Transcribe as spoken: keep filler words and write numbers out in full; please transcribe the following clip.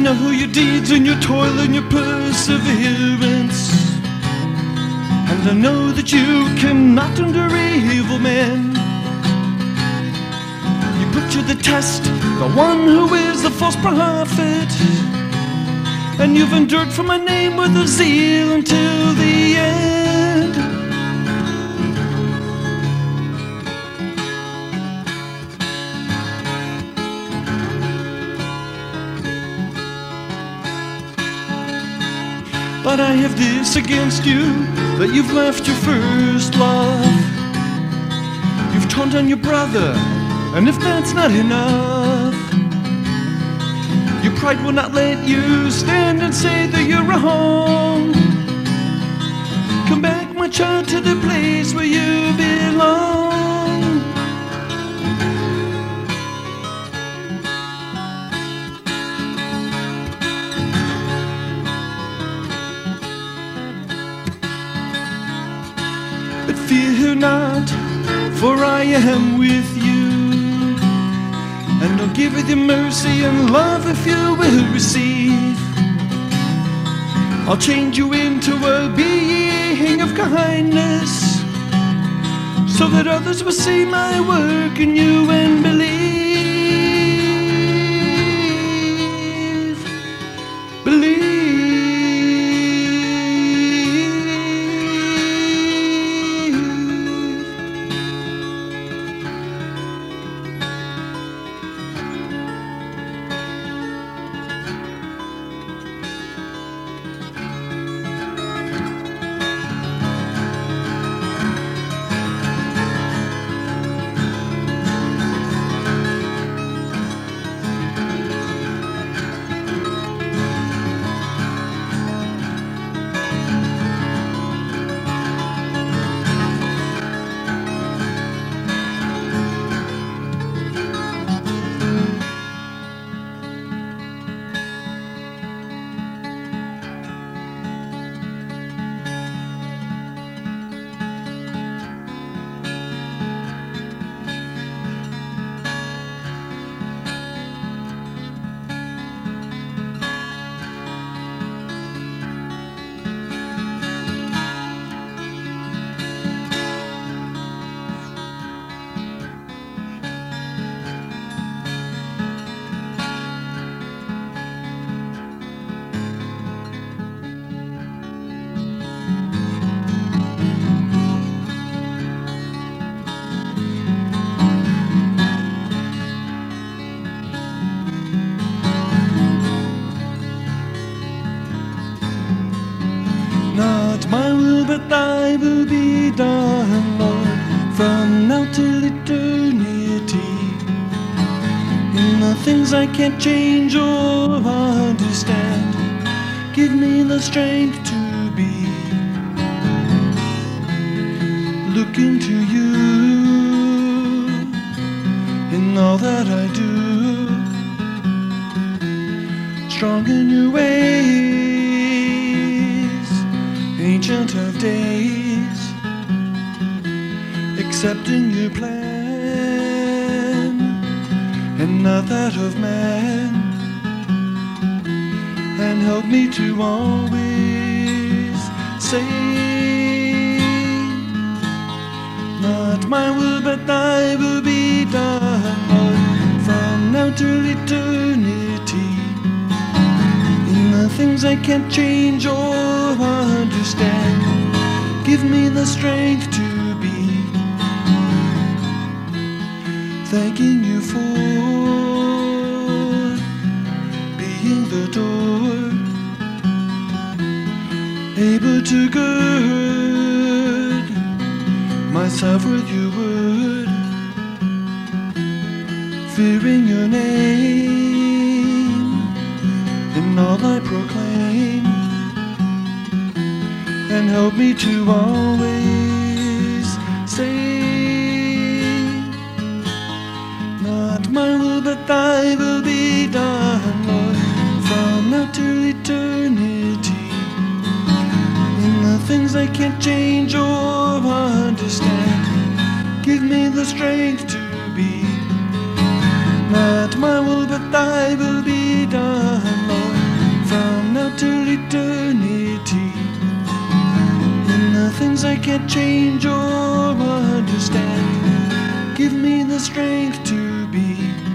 know your deeds and your toil and your perseverance, and I know that you cannot endure evil men. You put to the test the one who is the false prophet, and you've endured for my name with a zeal until the end. But I have this against you, that you've left your first love. You've turned on your brother, and if that's not enough, your pride will not let you stand and say that you're wrong. Come back, my child, to the place where you belong. But fear not, for I am with you, and I'll give you the mercy and love if you will receive. I'll change you into a being of kindness, so that others will see my work in you and believe. Believe. Not my will, but thy will be done, Lord, from now till eternity. In the things I can't change or understand, give me the strength to be. Look into you in all that I do, strong in your ways, ancient of days, accepting your plan and not that of man, and help me to always say, not my will but thy will be done, Lord, from now till eternity. In the things I can't change or understand, give me the strength to be. Thanking you for being the door, able to gird myself with your word, fearing your name in all I proclaim, and help me to always say, not my will but thy will be done, Lord, from now to eternity. In the things I can't change or understand, give me the strength to be. Not my will but thy will be done, Lord, things I can't change or understand. Give me the strength to be